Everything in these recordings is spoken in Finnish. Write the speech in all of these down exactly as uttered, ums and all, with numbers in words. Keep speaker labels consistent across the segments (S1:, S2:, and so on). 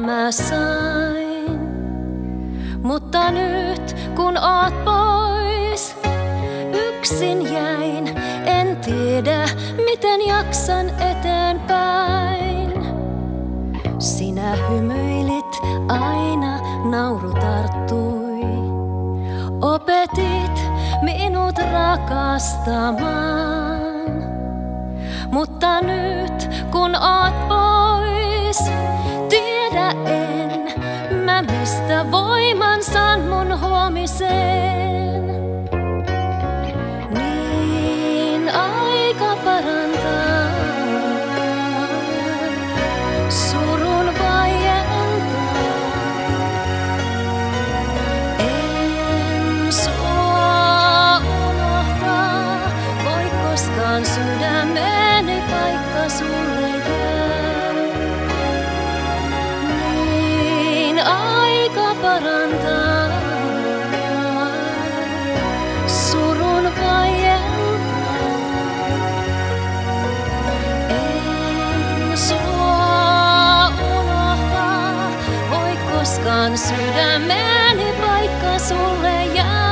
S1: mä sain. Mutta nyt kun oot pois, yksin jäin, en tiedä miten jaksan eteenpäin. Sinä hymyilit aina, nauru tarttui. Opetit minut rakastamaan. Mutta nyt kun oot pois, tiedä en mä mistä voiman saan mun huomiseen. Niin aika parantaa, surun vaientaa. En sua unohtaa, voi koskaan sydämeni paikka sulle jää. Niin aika parantaa, surun vaientaa. En sua unohtaa, voi koskaan sydämeni paikka sulle jää.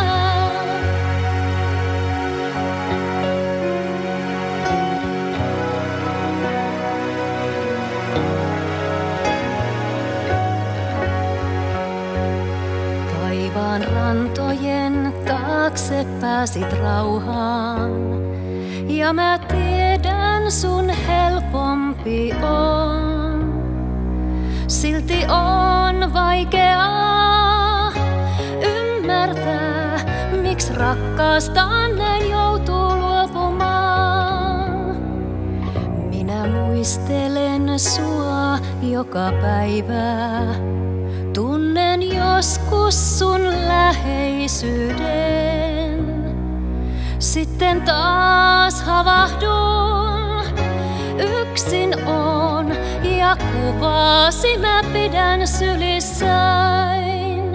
S1: Taivaan rantojen taakse pääsit rauhaan. Ja mä tiedän sun helpompi on. Silti on vaikeaa ymmärtää, miksi rakkaastaan näin joutuu luopumaan. Minä muistelen sua joka päivä. Tunnen joskus sun läheisyyden. Sitten taas havahdun, yksin on ja kuvaasi mä pidän sylissäin.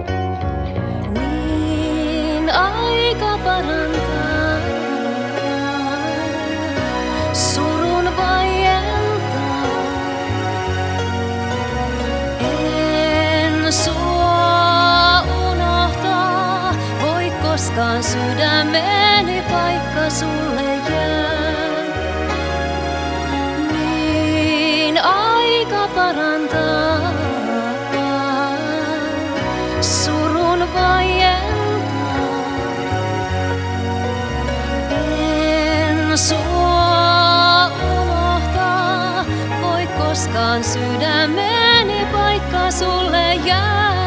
S1: Niin aika parantaa, surun vaientaa. En sua unohtaa, voi koskaan sydämeni paikka sulle jää. Niin aika parantaa, surun vaientaa. En sua unohtaa, voi koskaan sydämeni paikka sulle jää.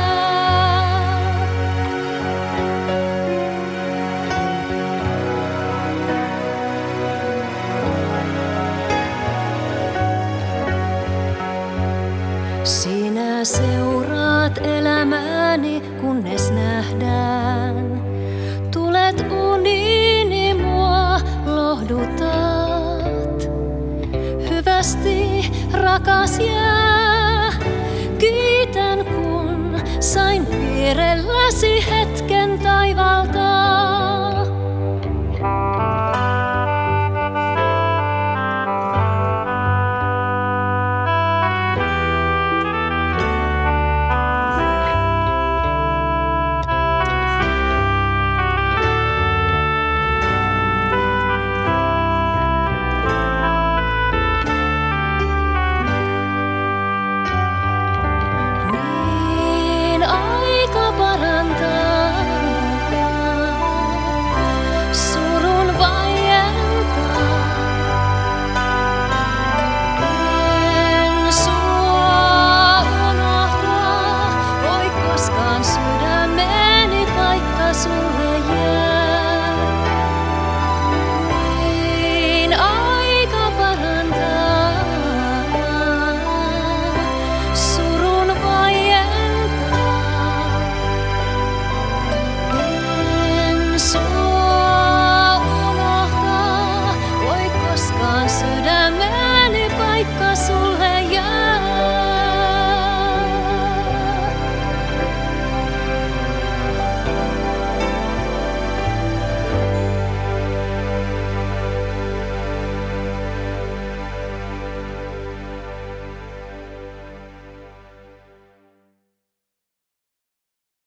S1: Sinä seuraat elämääni, kunnes nähdään. Tulet uniini, mua lohdutat. Hyvästi rakas jää, kiitän kun sain vierelläsi hetken taivalta.